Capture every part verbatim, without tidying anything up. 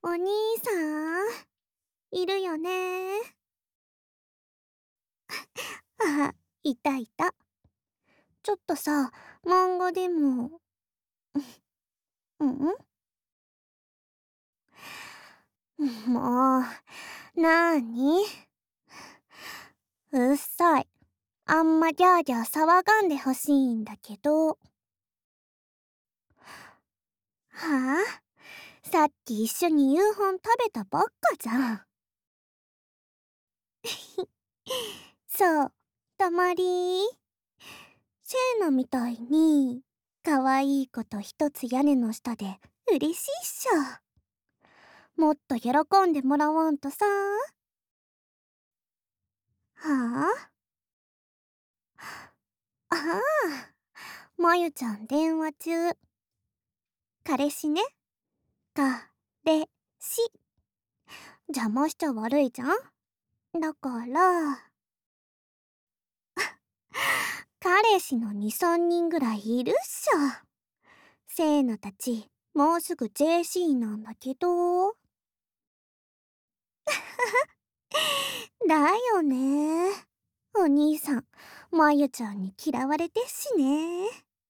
お兄さん、いるよね。あ、いたいた。ちょっとさ、漫画でも、うん、うん、もう、なーに、うっさい。あんまギャーギャー騒がんでほしいんだけど。はあ、さっき一緒に夕飯食べたばっかじゃん。そう、たまりー。せーのみたいに、可愛い子と一つ屋根の下で嬉しいっしょ。もっと喜んでもらわんとさ。はあああ、まゆちゃん電話中。彼氏ね。か、れ、し。邪魔しちゃ悪いじゃん。だから、彼氏のに、さんにんぐらいいるっしょ。せーのたち、もうすぐ ジェーシー なんだけど。だよね。お兄さん、まゆちゃんに嫌われてっしね。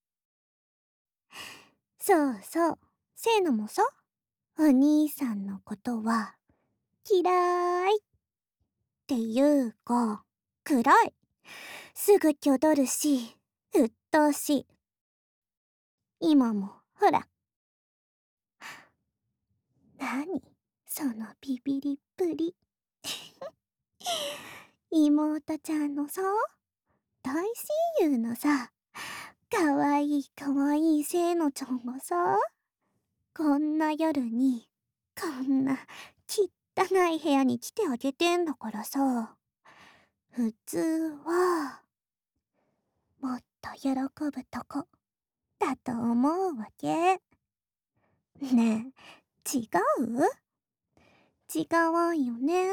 そうそう、せーのもさ、お兄さんのことは、嫌いっていうか、暗い。すぐきょどるし、うっとうしい。今も、ほら。なにそのビビりっぷり。妹ちゃんのさ、大親友のさ、かわいいかわいいせいのちゃんがさ、こんな夜に、こんな汚い部屋に来てあげてんだからさ、普通は、もっと喜ぶとこ、だと思うわけ。ねえ、違う違わんよね。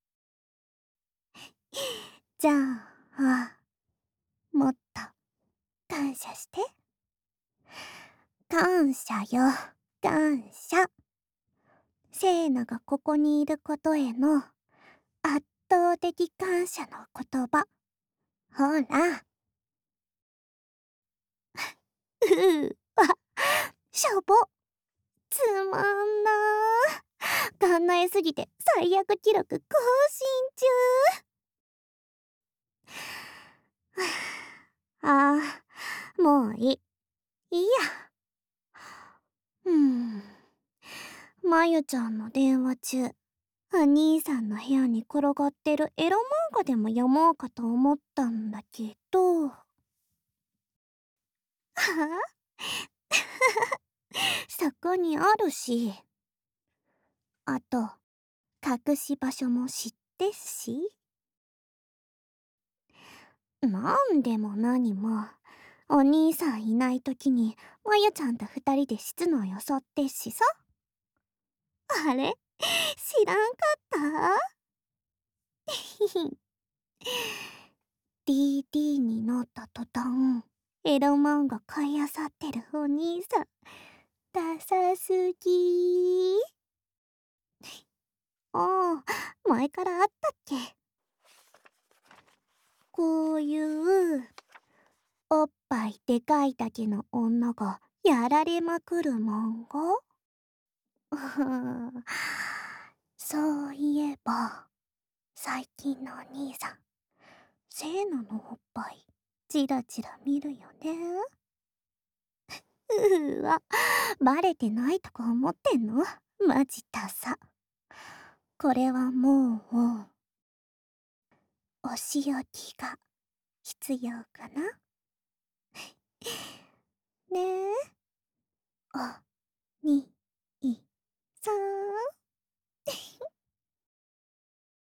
じゃあ、もっと感謝して。感謝よ、感謝。せーのがここにいることへの圧倒的感謝の言葉。ほら。うーわ、しょぼ。つまんなー。考えすぎて最悪記録更新中。ああ、もういい。いいや。うん。まゆちゃんの電話中、お兄さんの部屋に転がってるエロ漫画でも読もうかと思ったんだけど。はあそこにあるし。あと、隠し場所も知ってっし。なんでも何も、お兄さんいないときに、まゆちゃんと二人で室内よそってっしさ。あれ知らんかったひひん。ディーディー になった途端、エロ漫画買い漁ってるお兄さん、ダサすぎー。ああ、前からあったっけ。こういう、おっぱいでかいだけの女がやられまくる漫画。そういえば、最近のお兄さん、せーののおっぱい、チラチラ見るよね。うーわ、バレてないとか思ってんの？マジダサ。これはもう、お仕置きが必要かな。ねえ。お、に、い、さん。